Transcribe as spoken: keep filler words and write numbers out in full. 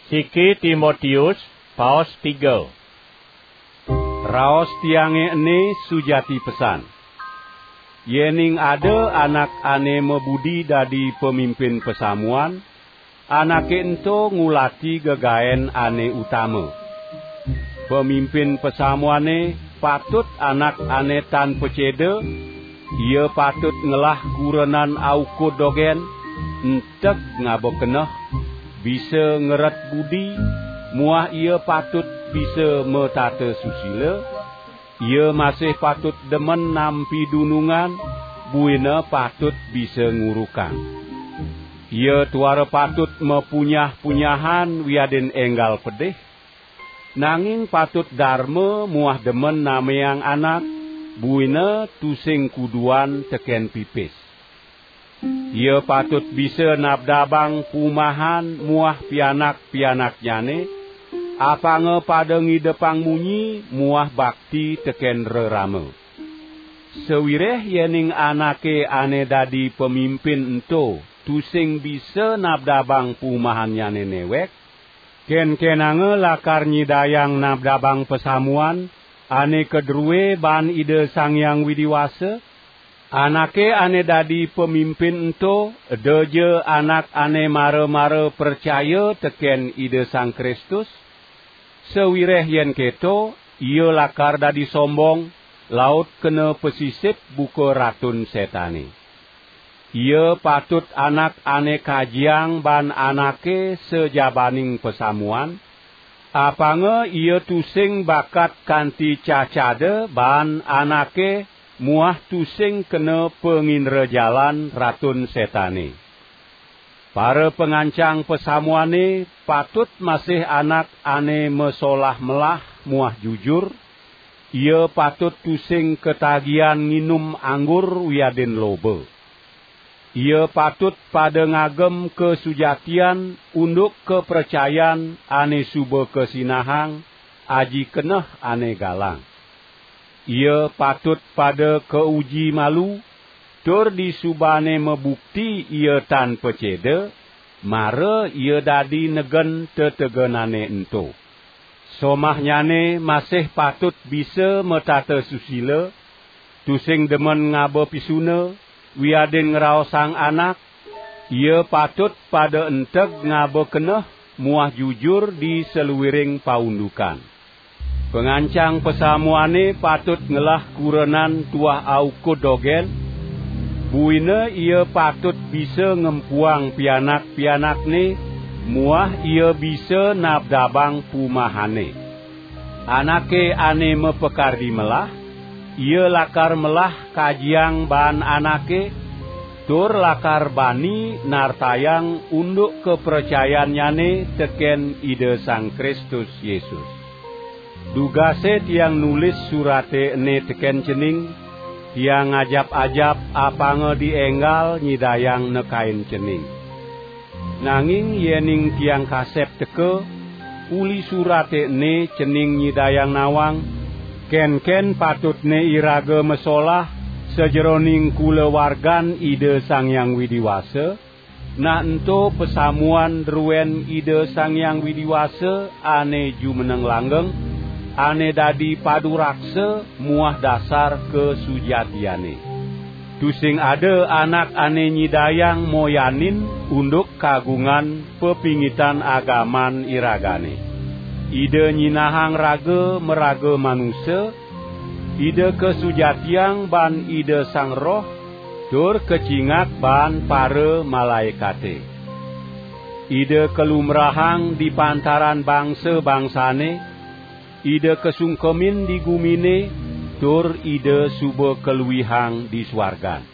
Siki Timotius, paos tiga. Raos tiange ene sujati pesan. Yening ada anak ane mebudi dadi pemimpin pesamuan, anake ento ngulati gegaen ane utama. Pemimpin pesamuane patut anak ane tan pecede, ia patut ngelah kurenan auko dogen, entek ngabokeneh, bisa ngeret budi, muah ia patut bisa metata susila, ia masih patut demen nampi dunungan, buina patut bisa ngurukan. Ia tuara patut mepunyah-punyahan wiadin enggal pedih, nanging patut darme muah demen nameang anak, buina tusing kuduan teken pipis. Ia patut bisa nabdabang pumahan muah pianak-pianaknyane, apange pada ngidepang munyi muah bakti teken rerame. Sewireh yening anake ane dadi pemimpin ento, tusing bisa nabdabang pumahannyane newek, ken-kenange lakar nyidayang nabdabang pesamuan, ane kedruwe ban ide Sangyang Widiwasa, anake ane dadi pemimpin ento, deje anak ane mare-mare percaya teken ide Sang Kristus, sewireh yen keto, ia lakar dadi sombong, laut kena pesisip buka ratun setane. Ia patut anak ane kajiang ban anake sejabaning pesamuan, apange ia tusing bakat kanti cacade ban anake muah tusing kena pengindra jalan ratun setane. Para pengancang pesamuane patut masih anak ane mesolah melah muah jujur, ia patut tusing ketagian nginum anggur wiadin lobe. Ia patut pada ngagem kesujatian unduk kepercayaan ane suba kesinahang, aji keneh ane galang. Ia patut pada keuji malu, tur disubane mebukti ia tan pecede, mare ia dadi negen tetegenane ento. Somahnyane masih patut bisa metata susila, tusing demen ngaba pisuna, wiadin ngeraosang anak, ia patut pada enteg ngaba keneh muah jujur di seluwiring paundukan. Pengancang pesamuane patut ngelah kurenan tuah auko dogen, buina ia patut bisa ngempuang pianak-pianakne, muah ia bisa nabdabang pumahane. Anake ane mepekardi melah, ia lakar melah kajiang ban anake, tur lakar bani nartayang unduk kepercayaannyane teken ide Sang Kristus Yesus. Dugase tiang nulis surate ene teken cening, tiang ajap-ajap apange dienggal nyidayang nekain cening. Nanging yening tiang kasep teke, uli surate ene cening nyidayang nawang, ken-ken patutne irage mesolah sejeroning kulawargan ide Sangyang Widiwasa, na ento pesamuan druen ide Sangyang Widiwasa ane jumeneng langgeng, ane dadi paduraksa muah dasar kesujatiane. Tusing ada anak ane nyidayang moyanin unduk kagungan pepingitan agaman iragane. Ide nyinahang raga meraga manusia, ide kesujatiang ban ide Sang Roh, tur kecingak ban para malaikate. Ide kelumrahang di pantaran bangsa-bangsane, ide kesungkemin di gumine, tur ide suba keluihang di swargan.